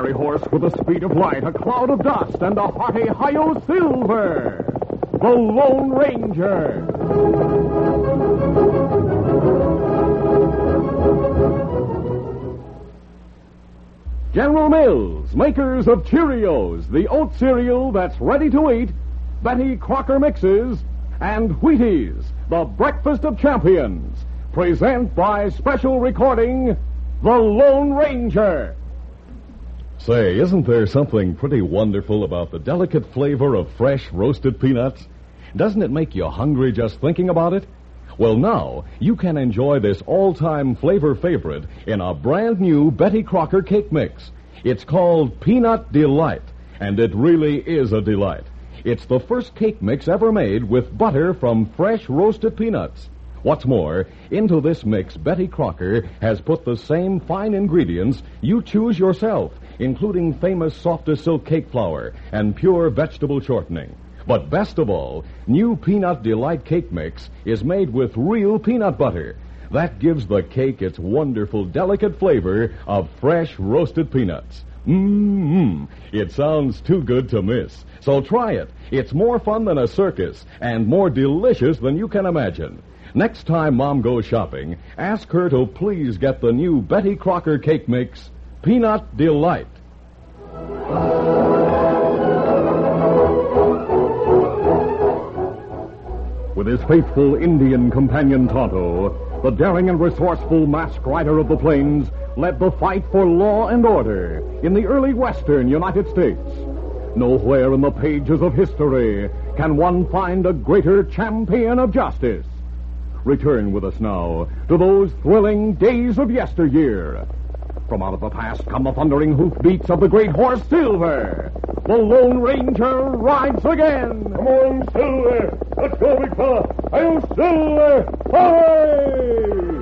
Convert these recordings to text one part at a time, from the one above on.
cavalry horse with the speed of light, a cloud of dust, and a hearty Hi-Yo Silver, the Lone Ranger. General Mills, makers of Cheerios, the oat cereal that's ready to eat, Betty Crocker Mixes, and Wheaties, the breakfast of champions, present by special recording, The Lone Ranger. Say, isn't there something pretty wonderful about the delicate flavor of fresh roasted peanuts? Doesn't it make you hungry just thinking about it? Well, now, you can enjoy this all-time flavor favorite in a brand new Betty Crocker cake mix. It's called Peanut Delight, and it really is a delight. It's the first cake mix ever made with butter from fresh roasted peanuts. What's more, into this mix, Betty Crocker has put the same fine ingredients you choose yourself, including famous softest silk cake flour and pure vegetable shortening. But best of all, new Peanut Delight cake mix is made with real peanut butter. That gives the cake its wonderful, delicate flavor of fresh roasted peanuts. It sounds too good to miss. So try it. It's more fun than a circus and more delicious than you can imagine. Next time Mom goes shopping, ask her to please get the new Betty Crocker cake mix, Peanut Delight. With his faithful Indian companion Tonto, the daring and resourceful masked rider of the plains led the fight for law and order in the early western United States. Nowhere in the pages of history can one find a greater champion of justice. Return with us now to those thrilling days of yesteryear. From out of the past come the thundering hoofbeats of the great horse Silver. The Lone Ranger rides again. Come on, Silver. Let's go, big fella. Hi-yo, Silver. Hooray!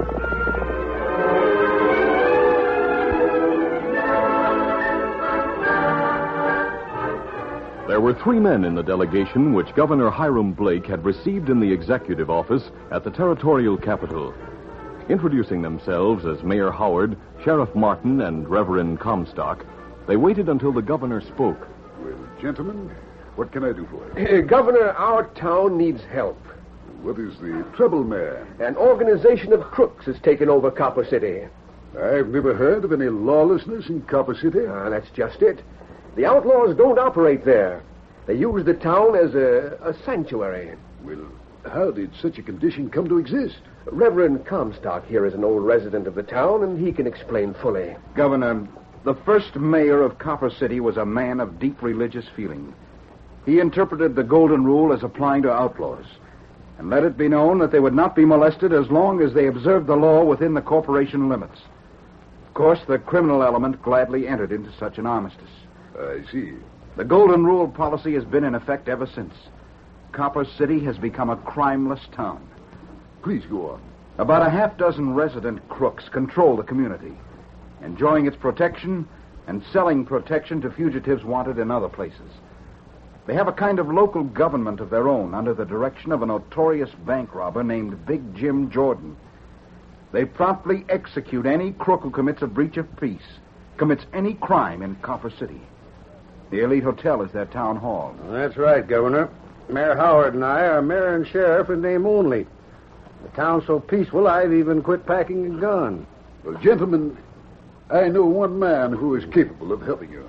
There were 3 men in the delegation which Governor Hiram Blake had received in the executive office at the territorial capital. Introducing themselves as Mayor Howard, Sheriff Martin, and Reverend Comstock, they waited until the governor spoke. Well, gentlemen, what can I do for you? Governor, our town needs help. What is the trouble, Mayor? An organization of crooks has taken over Copper City. I've never heard of any lawlessness in Copper City. That's just it. The outlaws don't operate there. They use the town as a sanctuary. Well, how did such a condition come to exist? Reverend Comstock here is an old resident of the town, and he can explain fully. Governor, the first mayor of Copper City was a man of deep religious feeling. He interpreted the Golden Rule as applying to outlaws, and let it be known that they would not be molested as long as they observed the law within the corporation limits. Of course, the criminal element gladly entered into such an armistice. I see. The Golden Rule policy has been in effect ever since. Copper City has become a crimeless town. Please go on. About a half-dozen resident crooks control the community, enjoying its protection and selling protection to fugitives wanted in other places. They have a kind of local government of their own under the direction of a notorious bank robber named Big Jim Jordan. They promptly execute any crook who commits a breach of peace, commits any crime in Copper City. The Elite Hotel is their town hall. That's right, Governor. Mayor Howard and I are mayor and sheriff in name only. The town's so peaceful, I've even quit packing a gun. Well, gentlemen, I know one man who is capable of helping you.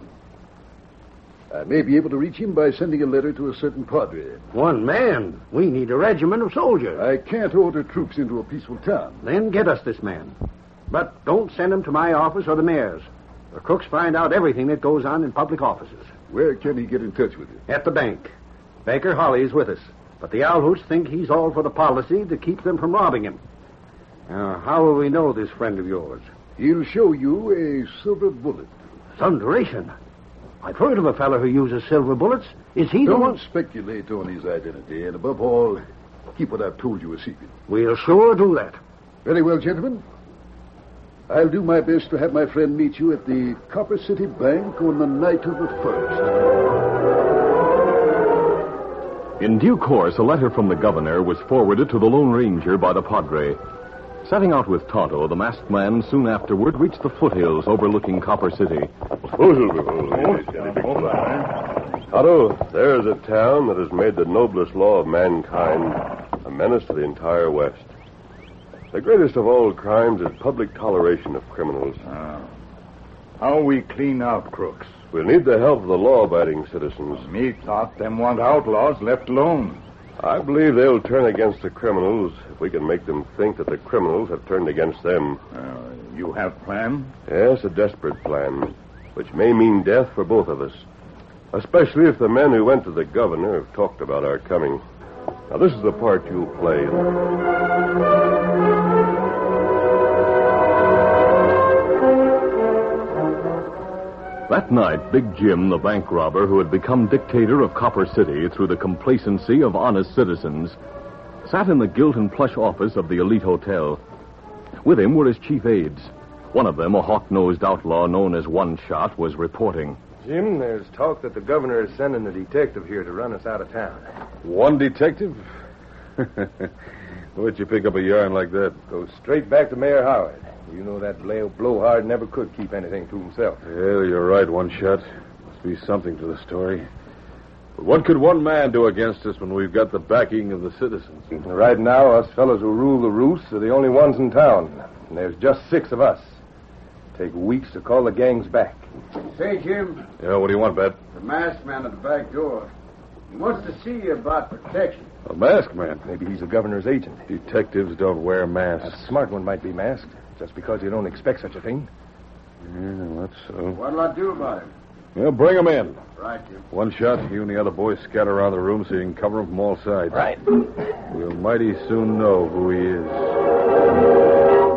I may be able to reach him by sending a letter to a certain padre. One man? We need a regiment of soldiers. I can't order troops into a peaceful town. Then get us this man. But don't send him to my office or the mayor's. The crooks find out everything that goes on in public offices. Where can he get in touch with you? At the bank. Baker Holly is with us. But the Alhoots think he's all for the policy to keep them from robbing him. Now, how will we know this friend of yours? He'll show you a silver bullet. Thunderation. I've heard of a fellow who uses silver bullets. Is he the one? Don't speculate on his identity, and above all, keep what I've told you a secret. We'll sure do that. Very well, gentlemen. I'll do my best to have my friend meet you at the Copper City Bank on the night of the 1st. In due course, a letter from the governor was forwarded to the Lone Ranger by the padre. Setting out with Tonto, the masked man soon afterward reached the foothills overlooking Copper City, Otto, there is a town that has made the noblest law of mankind a menace to the entire West. The greatest of all crimes is public toleration of criminals. How we clean out crooks? We'll need the help of the law-abiding citizens. Me thought them want outlaws left alone. I believe they'll turn against the criminals if we can make them think that the criminals have turned against them. You have plan? Yes, a desperate plan, which may mean death for both of us. Especially if the men who went to the governor have talked about our coming. Now, this is the part you'll play. That night, Big Jim, the bank robber who had become dictator of Copper City through the complacency of honest citizens, sat in the gilt and plush office of the Elite Hotel. With him were his chief aides. One of them, a hawk-nosed outlaw known as One Shot, was reporting. Jim, there's talk that the governor is sending a detective here to run us out of town. One detective? Where'd you pick up a yarn like that? Goes straight back to Mayor Howard. You know that blowhard never could keep anything to himself. Yeah, you're right, One Shot. Must be something to the story. But what could one man do against us when we've got the backing of the citizens? Right now, us fellows who rule the roosts are the only ones in town. And there's just 6 of us. Take weeks to call the gangs back. Say, Jim, Yeah, what do you want, Bat? the masked man at the back door. He wants to see you about protection. A masked man. Maybe he's the governor's agent. Detectives don't wear masks. A smart one might be masked, just because you don't expect such a thing. Yeah, that's so. What'll I do about him? Yeah, bring him in. Right, Jim. One Shot, you and the other boys scatter around the room so you can cover him from all sides. Right. We'll mighty soon know who he is.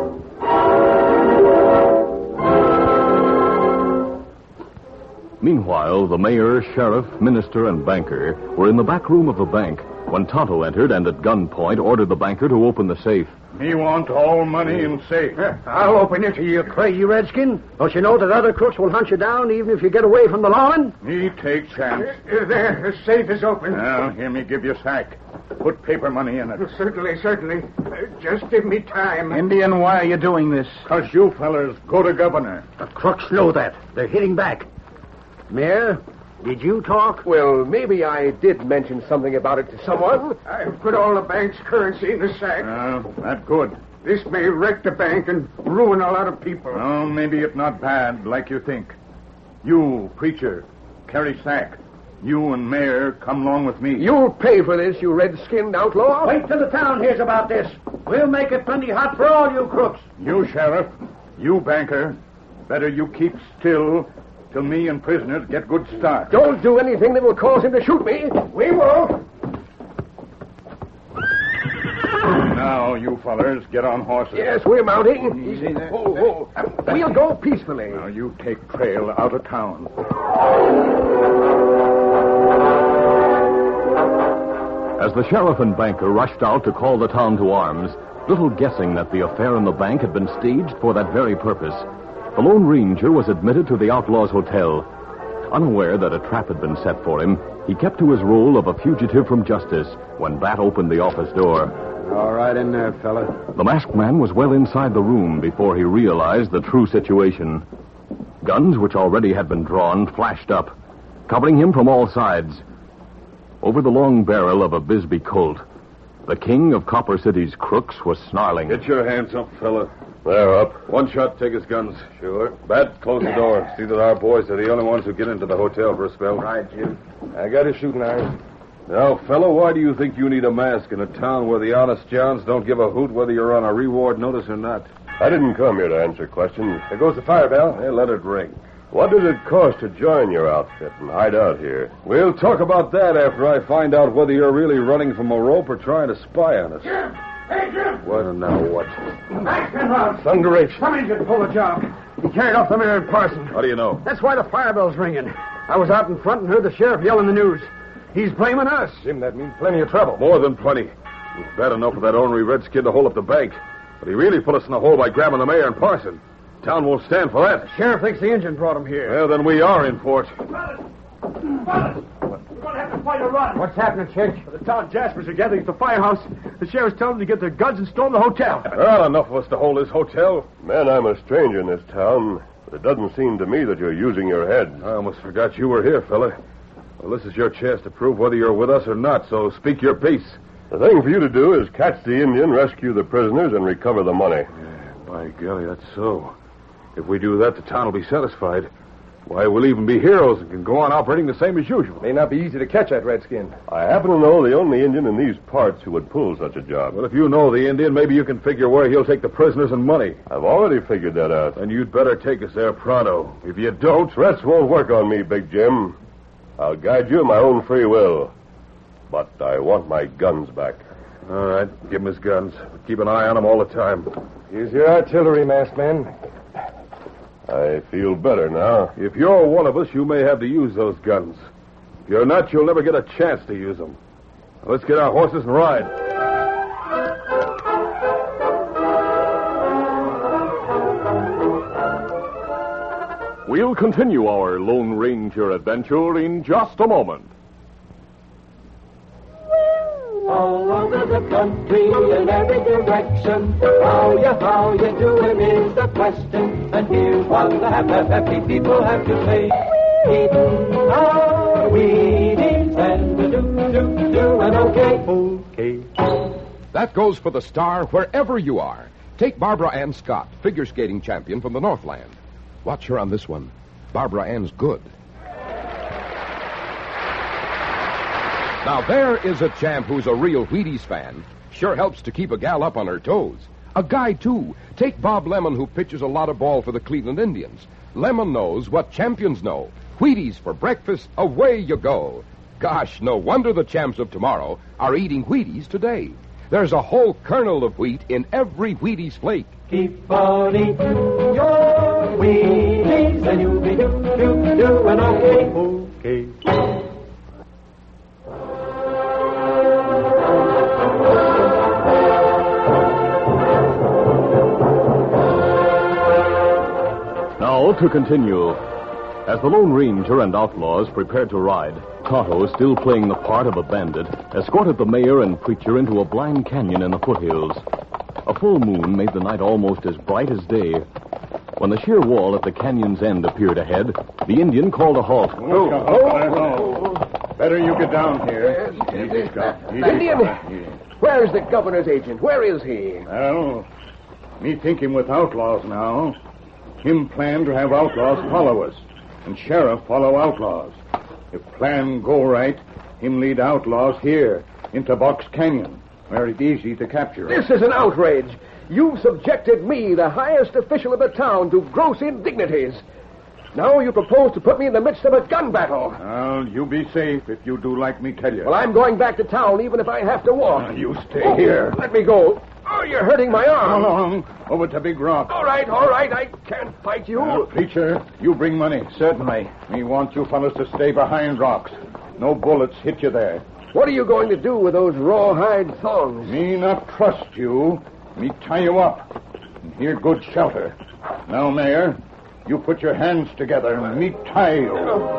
Meanwhile, the mayor, sheriff, minister, and banker were in the back room of the bank when Tonto entered and at gunpoint ordered the banker to open the safe. Me want all money in safe. I'll open it to you, crazy redskin. Don't you know that other crooks will hunt you down even if you get away from the lawman? Me take chance. There, the safe is open. Now, hear me give you sack. Put paper money in it. Certainly. Just give me time. Indian, why are you doing this? 'Cause you fellers go to governor. The crooks know that. They're hitting back. Mayor, did you talk? Well, maybe I did mention something about it to someone. I put all the bank's currency in the sack. That's good. This may wreck the bank and ruin a lot of people. Oh, maybe it's not bad like you think. You, preacher, carry sack. You and mayor come along with me. You'll pay for this, you red-skinned outlaw. Wait till the town hears about this. We'll make it plenty hot for all you crooks. You, sheriff. You, banker. Better you keep still till me and prisoners get good start. Don't do anything that will cause him to shoot me. We won't. Now, you fellers, get on horses. Yes, we're mounting. Easy there. We'll go peacefully. Now, you take trail out of town. As the sheriff and banker rushed out to call the town to arms, little guessing that the affair in the bank had been staged for that very purpose, the Lone Ranger was admitted to the outlaw's hotel. Unaware that a trap had been set for him, he kept to his role of a fugitive from justice when Bat opened the office door. All right in there, fella. The masked man was well inside the room before he realized the true situation. Guns, which already had been drawn, flashed up, covering him from all sides. Over the long barrel of a Bisbee Colt, the king of Copper City's crooks was snarling. Get your hands up, fella. They're up. One Shot, take his guns. Sure. Bat, close the door. See that our boys are the only ones who get into the hotel for a spell. Right, Jim. I got his shooting irons. Now, fella, why do you think you need a mask in a town where the honest Johns don't give a hoot whether you're on a reward notice or not? I didn't come here to answer questions. There goes the fire bell. Hey, let it ring. What does it cost to join your outfit and hide out here? We'll talk about that after I find out whether you're really running from a rope or trying to spy on us. Jim! Hey, Jim! What and now what? Back and round. Thunderation. Some engine pulled the job. He carried off the mayor and parson. How do you know? That's why the fire bell's ringing. I was out in front and heard the sheriff yelling the news. He's blaming us. Jim, that means plenty of trouble. More than plenty. It was bad enough for that ornery redskin to hold up the bank. But he really put us in a hole by grabbing the mayor and parson. Town won't stand for that. Sheriff thinks the engine brought him here. Well, then we are in for it. We're going to have to Why to run? What's happening, Church? The town Jaspers are gathering at the firehouse. The sheriff's telling them to get their guns and storm the hotel. Well, enough of us to hold this hotel. Man, I'm a stranger in this town, but it doesn't seem to me that you're using your head. I almost forgot you were here, fella. Well, this is your chance to prove whether you're with us or not, so speak your piece. The thing for you to do is catch the Indian, rescue the prisoners, and recover the money. By golly, that's so. If we do that, the town will be satisfied. Why, we'll even be heroes and can go on operating the same as usual. May not be easy to catch that redskin. I happen to know the only Indian in these parts who would pull such a job. Well, if you know the Indian, maybe you can figure where he'll take the prisoners and money. I've already figured that out. Then you'd better take us there pronto. If you don't... Threats won't work on me, Big Jim. I'll guide you of my own free will. But I want my guns back. All right, give him his guns. Keep an eye on him all the time. Here's your artillery, masked man. I feel better now. If you're one of us, you may have to use those guns. If you're not, you'll never get a chance to use them. Now, let's get our horses and ride. We'll continue our Lone Ranger adventure in just a moment. All over the country, in every direction, how you doing is the question. And here's what the happy people have to say. Eating our Wheaties and doing okay. That goes for the star wherever you are. Take Barbara Ann Scott, figure skating champion from the Northland. Watch her on this one. Barbara Ann's good. Now, there is a champ who's a real Wheaties fan. Sure helps to keep a gal up on her toes. A guy, too. Take Bob Lemon, who pitches a lot of ball for the Cleveland Indians. Lemon knows what champions know. Wheaties for breakfast, away you go. Gosh, no wonder the champs of tomorrow are eating Wheaties today. There's a whole kernel of wheat in every Wheaties flake. Keep on eating your Wheaties and you'll be doing okay. Now to continue. As the Lone Ranger and outlaws prepared to ride, Tonto, still playing the part of a bandit, escorted the mayor and preacher into a blind canyon in the foothills. A full moon made the night almost as bright as day. When the sheer wall at the canyon's end appeared ahead, the Indian called a halt. Better you get down here. Indian, where's the governor's agent? Where is he? Well, me thinking with outlaws now. Him plan to have outlaws follow us, and sheriff follow outlaws. If plan go right, him lead outlaws here, into Box Canyon, where it's easy to capture. This is an outrage. You've subjected me, the highest official of the town, to gross indignities. Now you propose to put me in the midst of a gun battle. Well, you be safe if you do like me tell you. Well, I'm going back to town, even if I have to walk. You stay here. Let me go. Oh, you're hurting my arm. Come along, over to Big Rock. All right, I can't fight you. Preacher, you bring money. Certainly. Me want you fellas to stay behind rocks. No bullets hit you there. What are you going to do with those rawhide thongs? Me not trust you. Me tie you up. And here good shelter. Now, Mayor, you put your hands together and me tie you.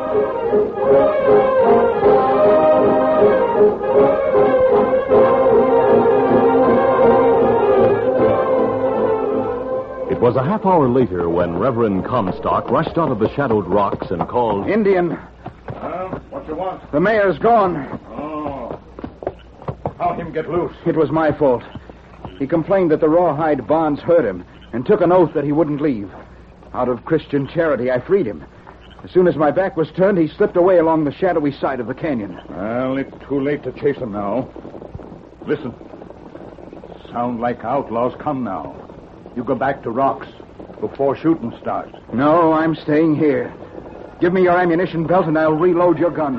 It was a half hour later when Reverend Comstock rushed out of the shadowed rocks and called... Indian. What you want? The mayor's gone. Oh. How him get loose? It was my fault. He complained that the rawhide bonds hurt him and took an oath that he wouldn't leave. Out of Christian charity, I freed him. As soon as my back was turned, he slipped away along the shadowy side of the canyon. Well, it's too late to chase him now. Listen. Sound like outlaws come now. You go back to rocks before shooting starts. No, I'm staying here. Give me your ammunition belt and I'll reload your guns.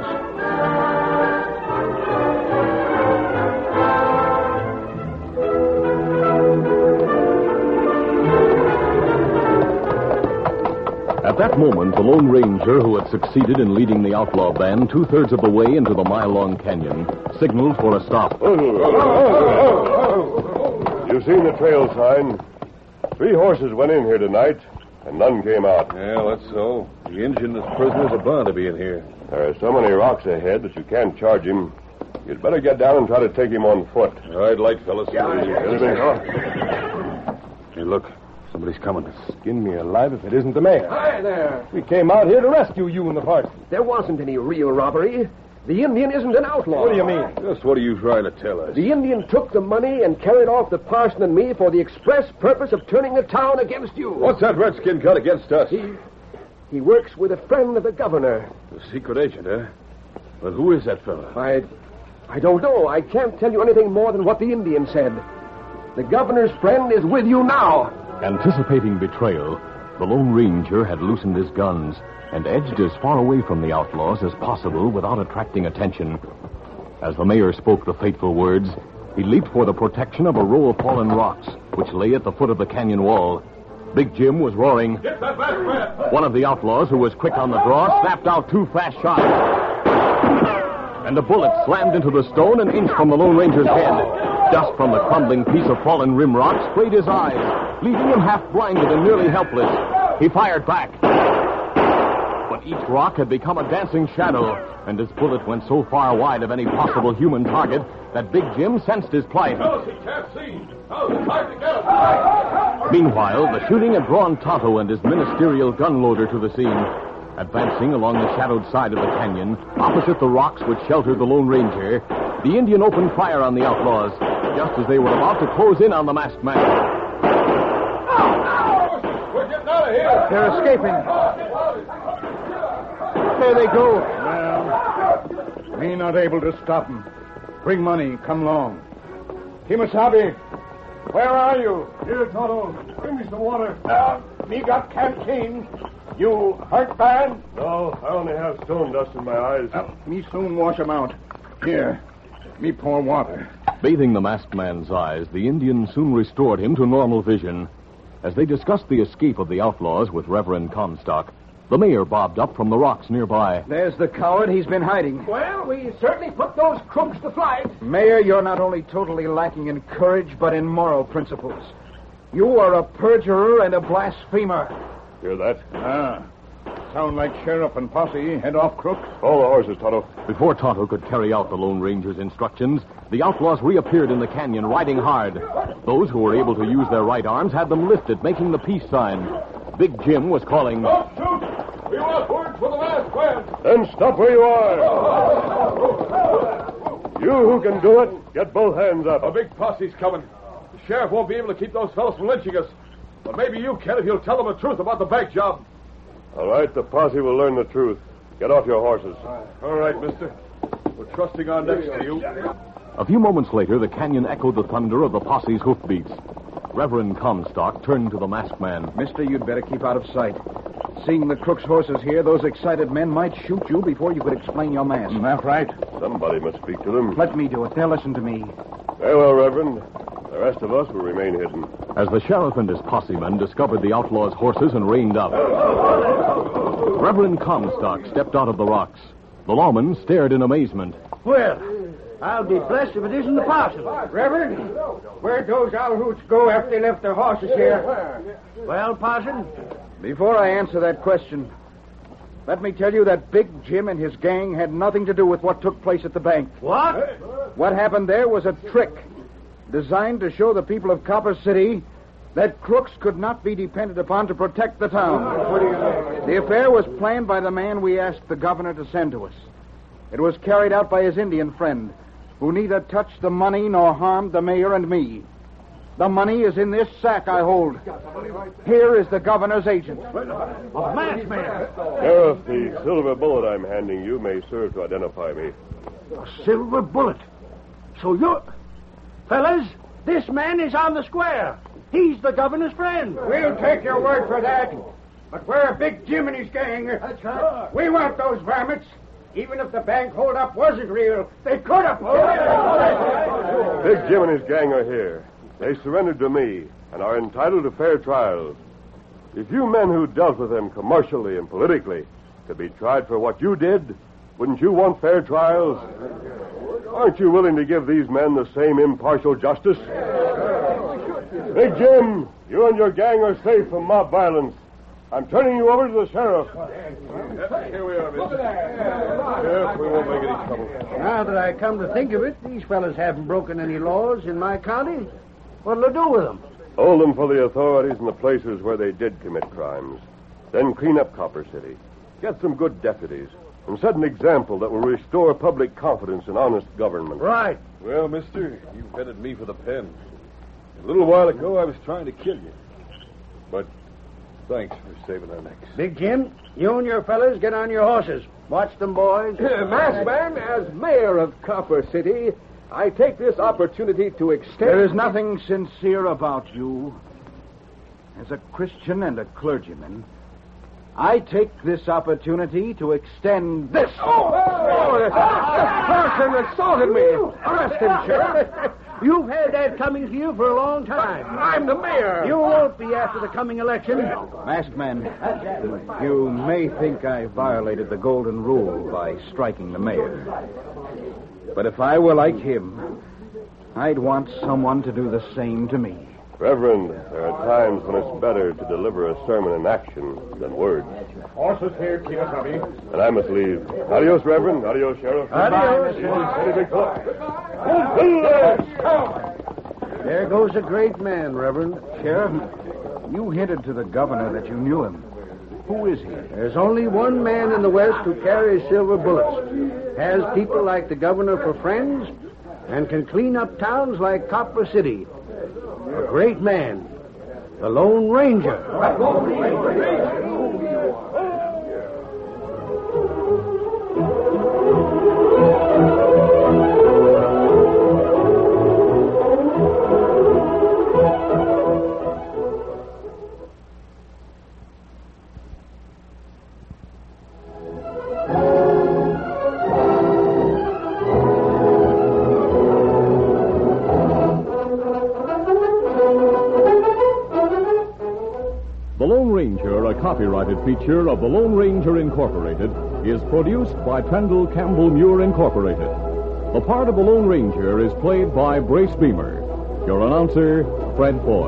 At that moment, the Lone Ranger, who had succeeded in leading the outlaw band 2/3 of the way into the mile-long canyon, signaled for a stop. You've seen the trail sign. 3 horses went in here tonight, and none came out. Yeah, that's so. The Injun and his prisoners are bound to be in here. There are so many rocks ahead that you can't charge him. You'd better get down and try to take him on foot. All right, light, fellas. Anything, huh? Hey, look. Somebody's coming. Skin me alive if it isn't the mayor. Hi there. We came out here to rescue you and the party. There wasn't any real robbery. The Indian isn't an outlaw. What do you mean? Just what are you trying to tell us? The Indian took the money and carried off the parson and me for the express purpose of turning the town against you. What's that redskin got against us? He works with a friend of the governor. A secret agent, eh? Well, who is that fellow? I don't know. I can't tell you anything more than what the Indian said. The governor's friend is with you now. Anticipating betrayal, the Lone Ranger had loosened his guns and edged as far away from the outlaws as possible without attracting attention. As the mayor spoke the fateful words, he leaped for the protection of a row of fallen rocks, which lay at the foot of the canyon wall. Big Jim was roaring. Get that back, man! One of the outlaws, who was quick on the draw, snapped out 2 fast shots. And a bullet slammed into the stone an inch from the Lone Ranger's head. Dust from the crumbling piece of fallen rim rock sprayed his eyes, leaving him half blinded and nearly helpless. He fired back. But each rock had become a dancing shadow, and his bullet went so far wide of any possible human target that Big Jim sensed his plight. Fellas, he can't see. Now it's time to get him. Meanwhile, the shooting had drawn Tonto and his ministerial gun loader to the scene. Advancing along the shadowed side of the canyon, opposite the rocks which sheltered the Lone Ranger, the Indian opened fire on the outlaws, just as they were about to close in on the masked man. We're getting out of here. They're escaping. There they go. Well, me not able to stop them. Bring money. Come along. Kimasabi, where are you? Here, Tonto. Bring me some water. Me got canteen. You hurt bad? No, I only have stone dust in my eyes. Me soon wash 'em out. Here, me pour water. Bathing the masked man's eyes, the Indian soon restored him to normal vision. As they discussed the escape of the outlaws with Reverend Comstock, the mayor bobbed up from the rocks nearby. There's the coward. He's been hiding. Well, we certainly put those crooks to flight. Mayor, you're not only totally lacking in courage, but in moral principles. You are a perjurer and a blasphemer. Hear that? Sound like sheriff and posse head off crooks. Call the horses, Tonto. Before Tonto could carry out the Lone Ranger's instructions, the outlaws reappeared in the canyon, riding hard. Those who were able to use their right arms had them lifted, making the peace sign. Big Jim was calling. Don't shoot! We want words for the masked man. Then stop where you are. You who can do it, get both hands up. A big posse's coming. The sheriff won't be able to keep those fellows from lynching us. But maybe you can if you'll tell them the truth about the bank job. All right, the posse will learn the truth. Get off your horses. All right, mister. We're trusting our necks to you. A few moments later, the canyon echoed the thunder of the posse's hoofbeats. Reverend Comstock turned to the masked man. Mister, you'd better keep out of sight. Seeing the crook's horses here, those excited men might shoot you before you could explain your mask. That right? Somebody must speak to them. Let me do it. They'll listen to me. Very well, Reverend. The rest of us will remain hidden. As the sheriff and his posse men discovered the outlaws' horses and reined up, Reverend Comstock stepped out of the rocks. The lawman stared in amazement. Well, I'll be blessed if it isn't the parson. Reverend, where'd those Alhoots go after they left their horses here? Well, parson? Before I answer that question, let me tell you that Big Jim and his gang had nothing to do with what took place at the bank. What? What happened there was a trick designed to show the people of Copper City that crooks could not be depended upon to protect the town. The affair was planned by the man we asked the governor to send to us. It was carried out by his Indian friend, who neither touched the money nor harmed the mayor and me. The money is in this sack I hold. Here is the governor's agent. A masked man. Sheriff, the silver bullet I'm handing you may serve to identify me. A silver bullet. So you're... Fellas, this man is on the square. He's the governor's friend. We'll take your word for that. But we're a Big Jim and his gang. That's right. We want those varmints. Even if the bank holdup wasn't real, they could have. Big Jim and his gang are here. They surrendered to me and are entitled to fair trials. If you men who dealt with them commercially and politically could be tried for what you did, wouldn't you want fair trials? Aren't you willing to give these men the same impartial justice? Big Jim, you and your gang are safe from mob violence. I'm turning you over to the sheriff. Here we are, mister. Sheriff, we won't make any trouble. Now that I come to think of it, these fellas haven't broken any laws in my county. What'll I do with them? Hold them for the authorities in the places where they did commit crimes. Then clean up Copper City. Get some good deputies. And set an example that will restore public confidence in honest government. Right. Well, mister, you headed me for the pen. A little while ago, I was trying to kill you. But thanks for saving our necks. Big Jim, you and your fellas get on your horses. Watch them, boys. Masked Man, as mayor of Copper City, I take this opportunity to extend... There is nothing sincere about you. As a Christian and a clergyman, I take this opportunity to extend this. This person assaulted me. Arrest him, Sheriff. You've had that coming to you for a long time. I'm the mayor. You won't be after the coming election. Masked Man, you may think I violated the golden rule by striking the mayor. But if I were like him, I'd want someone to do the same to me. Reverend, there are times when it's better to deliver a sermon in action than words. Horses here, Kinasabi. And I must leave. Adios, Reverend. Adios, Sheriff. Adios. Adios. There goes a great man, Reverend. Sheriff, you hinted to the governor that you knew him. Who is he? There's only one man in the West who carries silver bullets, has people like the governor for friends, and can clean up towns like Copper City. A great man, the Lone Ranger. The Lone Ranger, a copyrighted feature of the Lone Ranger Incorporated, is produced by Trendle Campbell Muir Incorporated. The part of the Lone Ranger is played by Brace Beamer. Your announcer, Fred Foy.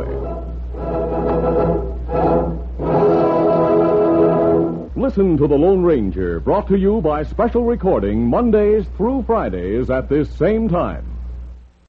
Listen to The Lone Ranger, brought to you by special recording Mondays through Fridays at this same time.